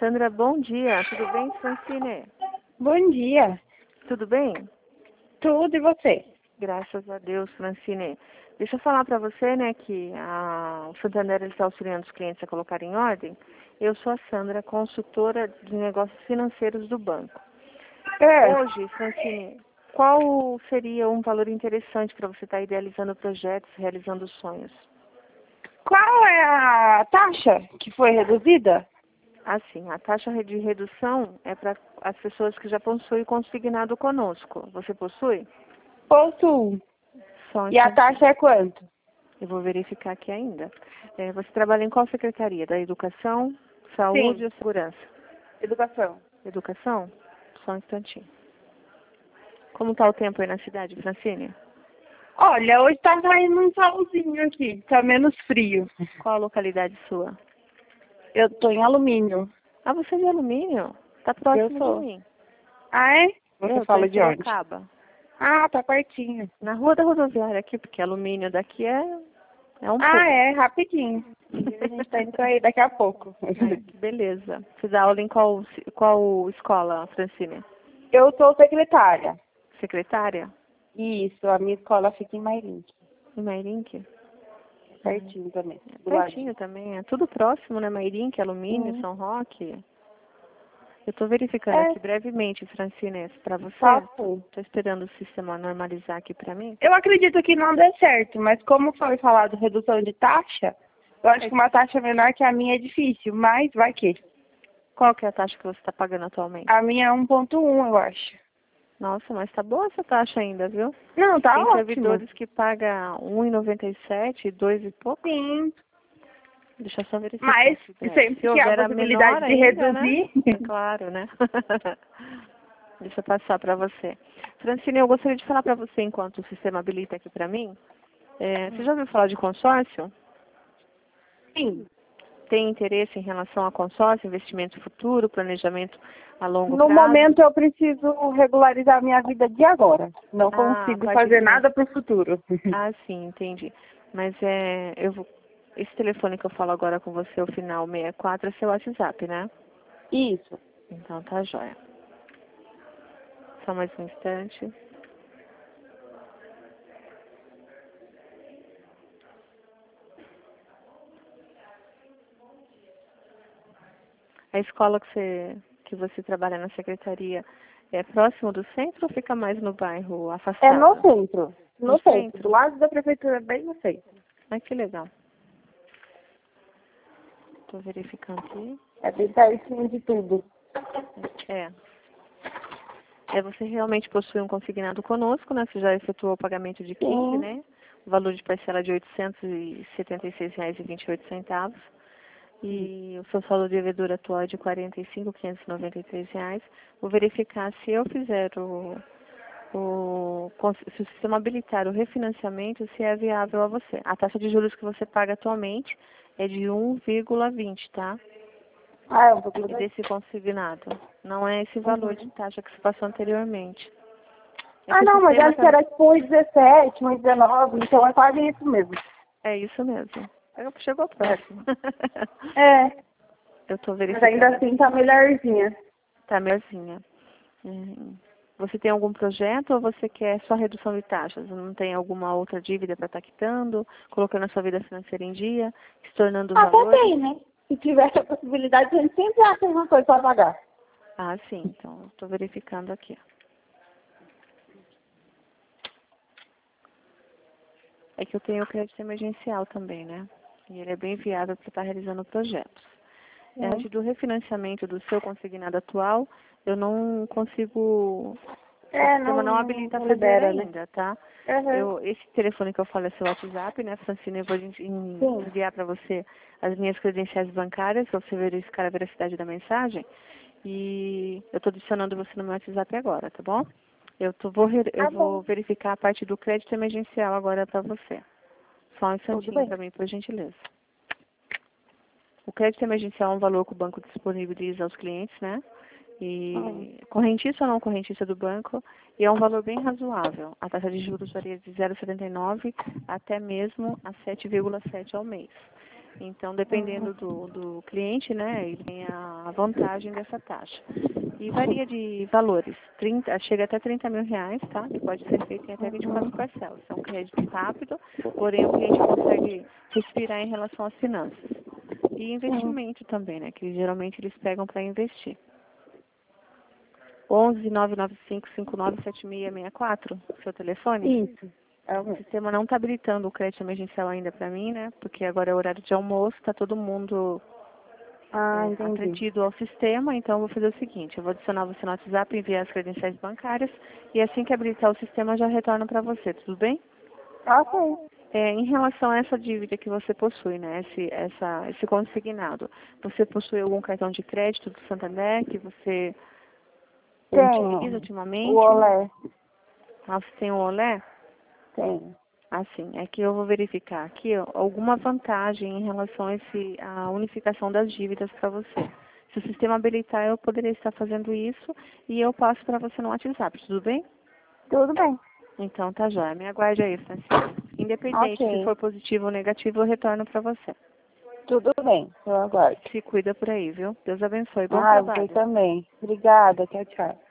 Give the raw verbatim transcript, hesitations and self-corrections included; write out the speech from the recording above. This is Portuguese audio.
Sandra, bom dia. Tudo bem, Francine? Bom dia. Tudo bem? Tudo, e você? Graças a Deus, Francine. Deixa eu falar para você, né, que a, o Santander está auxiliando os clientes a colocar em ordem. Eu sou a Sandra, consultora de negócios financeiros do banco. É. Hoje, Francine, qual seria um valor interessante para você estar idealizando projetos, realizando sonhos? Qual é a taxa que foi reduzida? Assim, a taxa de redução é para as pessoas que já possuem consignado conosco. Você possui? Possuo. Só um E a instantinho. taxa é quanto? Eu vou verificar aqui ainda. É, você trabalha em qual secretaria? Da Educação, Saúde Sim. ou Segurança? Educação. Educação? Só um instantinho. Como está o tempo aí na cidade, Francine? Olha, hoje tá saindo um solzinho aqui, tá menos frio. Qual a localidade sua? Eu tô em alumínio. Ah, você é de Alumínio? Está Eu próximo de sou. mim. Ah, é? Você Eu tô fala em de onde? Sorocaba. Ah, tá pertinho. Na rua da rodoviária aqui, porque Alumínio daqui é, é um Ah, pulo. é, rapidinho. A gente tá indo aí daqui a pouco. Ai, que beleza. Você dá aula em qual, qual escola, Francine? Eu sou secretária. Secretária? Isso, a minha escola fica em Mairink. Em Mairink? Pertinho também. É Do pertinho ladinho. também, é tudo próximo, né? Mairink, Alumínio, Sim. São Roque. Eu estou verificando É, aqui brevemente, Francine, para você. tá sim. Estou esperando o sistema normalizar aqui para mim. Eu acredito que não dê certo, mas como foi falado redução de taxa, eu acho que uma taxa menor que a minha é difícil, mas vai que. Qual que é a taxa que você está pagando atualmente? A minha é um ponto um, eu acho. Nossa, mas tá boa essa taxa ainda, viu? Não, tá Tem ótimo. servidores que pagam um e noventa e sete, dois e pouco. Sim, Deixa eu só verificar mas aqui, breve. Se sempre que há a houver a menor possibilidade de ainda, né? reduzir. Claro, né? Deixa eu passar para você. Francine, eu gostaria de falar para você, enquanto o sistema habilita aqui para mim. É, você já ouviu falar de consórcio? Sim. Tem interesse em relação a consórcio, investimento futuro, planejamento a longo No prazo? momento eu preciso regularizar a minha vida de agora. Não Ah, a consigo parte fazer finan- nada para o futuro. Ah, sim, entendi. Mas é, eu vou... esse telefone que eu falo agora com você, o final sessenta e quatro, é seu WhatsApp, né? Isso. Então tá jóia. Só mais um instante. A escola que você, que você trabalha na secretaria é próximo do centro ou fica mais no bairro afastado? É no centro. No, No centro. centro? Do lado da prefeitura, bem no centro. Ai, que legal. Estou verificando aqui. É bem pertinho de tudo. É. É, você realmente possui um consignado conosco, né? Você já efetuou o pagamento de quinze, Sim. né? O valor de parcela de oitocentos e setenta e seis reais e vinte e oito centavos. E o seu saldo devedor atual é de quarenta e cinco mil quinhentos e noventa e três reais. Vou verificar se eu fizer o, o se o sistema habilitar o refinanciamento, se é viável a você. A taxa de juros que você paga atualmente é de um vírgula vinte, tá? Ah, é um pouco E legal. desse consignado. Não é esse valor de taxa que se passou anteriormente. É Ah, que o não, mas sistema acho que tá... era tipo um dezessete, um dezenove, então é quase isso mesmo. É isso mesmo. Chegou próximo. É, Eu estou mas ainda verificando. assim tá melhorzinha. Tá, melhorzinha. Hum. Você tem algum projeto ou você quer só redução de taxas? Não tem alguma outra dívida para estar quitando, colocando a sua vida financeira em dia, se tornando Até valores? tem, né? Se tivesse a possibilidade, a gente sempre acha uma coisa pra pagar. Ah, sim. Então, estou verificando aqui. É que eu tenho o crédito emergencial também, né? E ele é bem viável para estar realizando projetos. É, Sim. antes do refinanciamento do seu consignado atual, eu não consigo... O É, sistema não, não habilita a não fazer libera, né? ainda, tá? Uhum. Eu, esse telefone que eu falo é seu WhatsApp, né, Francine? Eu vou en- en- Sim. enviar para você as minhas credenciais bancárias, para você verificar a veracidade da mensagem. E eu estou adicionando você no meu WhatsApp agora, tá bom? Eu, tô, vou, re- eu Tá vou bom. verificar a parte do crédito emergencial agora para você. Só um Tudo instantinho bem. para mim, por gentileza. O crédito emergencial é um valor que o banco disponibiliza aos clientes, né? Uhum. E correntício ou não correntício do banco, e é um valor bem razoável. A taxa de juros varia de zero vírgula setenta e nove até mesmo a sete vírgula sete ao mês. Então, dependendo do, do cliente, né, ele tem a vantagem dessa taxa. E varia de valores, trinta, chega até trinta mil reais, tá? Que pode ser feito em até vinte e quatro parcelas. É um crédito rápido, porém o cliente consegue respirar em relação às finanças. E investimento também, né, que geralmente eles pegam para investir. onze, nove nove cinco, cinco nove sete seis seis quatro, seu telefone? Isso. É o O mesmo. sistema não está habilitando o crédito emergencial ainda para mim, né? Porque agora é horário de almoço, está todo mundo Ah, é, entendi. atretido ao sistema, então eu vou fazer o seguinte, eu vou adicionar você no WhatsApp, enviar as credenciais bancárias e assim que habilitar o sistema eu já retorno para você, tudo bem? Ok. É, em relação a essa dívida que você possui, né? Esse, essa, esse consignado, você possui algum cartão de crédito do Santander que você utiliza Tenho. O ultimamente? Olé. Ah, você tem o Olé? Tenho. Assim, é que eu vou verificar aqui ó, alguma vantagem em relação a, esse, a unificação das dívidas para você. Se o sistema habilitar, eu poderia estar fazendo isso e eu passo para você no WhatsApp, tudo bem? Tudo bem. Então tá já, me aguarde aí, Francisco. Independente se Ok. for positivo ou negativo, eu retorno para você. Tudo bem. Eu aguardo. Se cuida por aí, viu? Deus abençoe. Bom Ah, você trabalho. também. Obrigada. Tchau, tchau.